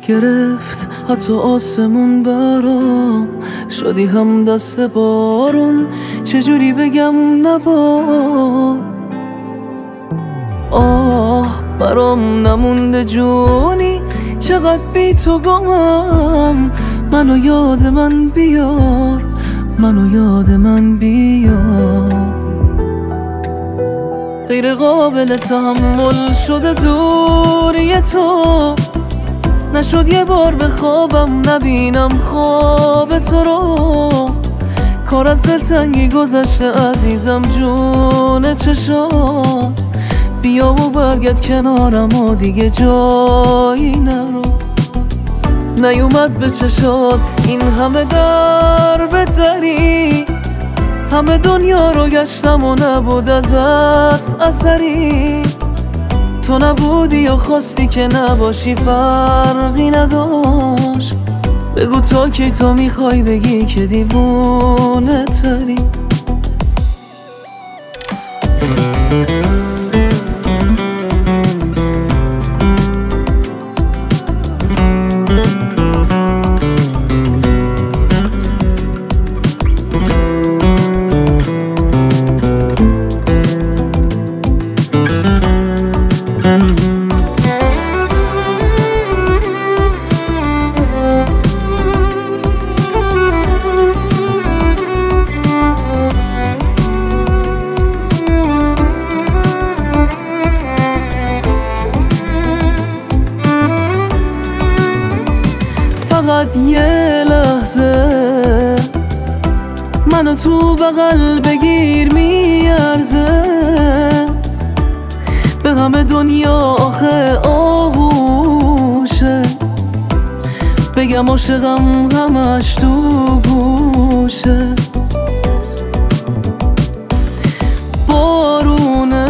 گرفت حتی آسمون برام، شدی هم دست بارون، چجوری بگم نبار. آه برام نمونده جونی، چقدر بی تو گمم. منو یاد من بیار، منو یاد من بیار. غیر قابل تحمل شده دوری تو، نشد یه بار به خوابم نبینم خواب تو رو. کار از دلتنگی گذشته عزیزم جون چشام، بیا و برگرد کنارم و دیگه جایی نرو. نیومد به چشات این همه در به دری، همه دنیا رو گشتم و نبود ازت اثری. تو نبودی یا خواستی که نباشی فرقی نداشت. بگو تا کی تو میخوای بگی که دیوونه تری. فقط یه لحظه منو تو بغل بگیر میارزه، به همه دنیا آخه آغوشه. بگم عاشقم همش تو گوشه. بارونه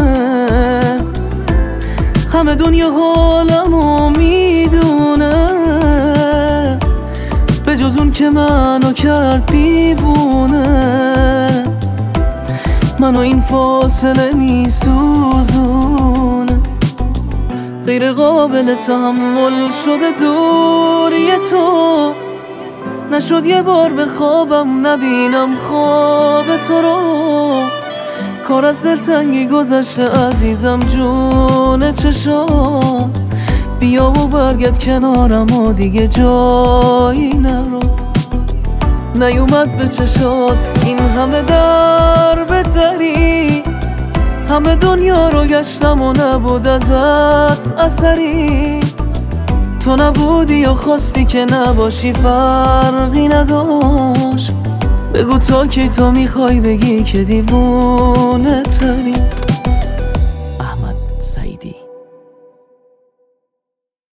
همه دنیا حالمو میدونه، به جز اون که منو کرد دیوونه. منو این فاصله میسوزونه. غیر قابل تحمل شده دوری تو، نشد یه بار به خوابم نبینم خواب تو رو. کار از دلتنگی گذشته عزیزم جون چشام، بیا و برگرد کنارم و دیگه جایی نرو. نیومد به چشات این همه در به دری، همه دنیا رو گشتم و نبود ازت اثری. تو نبودی یا خواستی که نباشی فرقی نداشت. بگو تا کی تو میخوای بگی که دیوونه تری.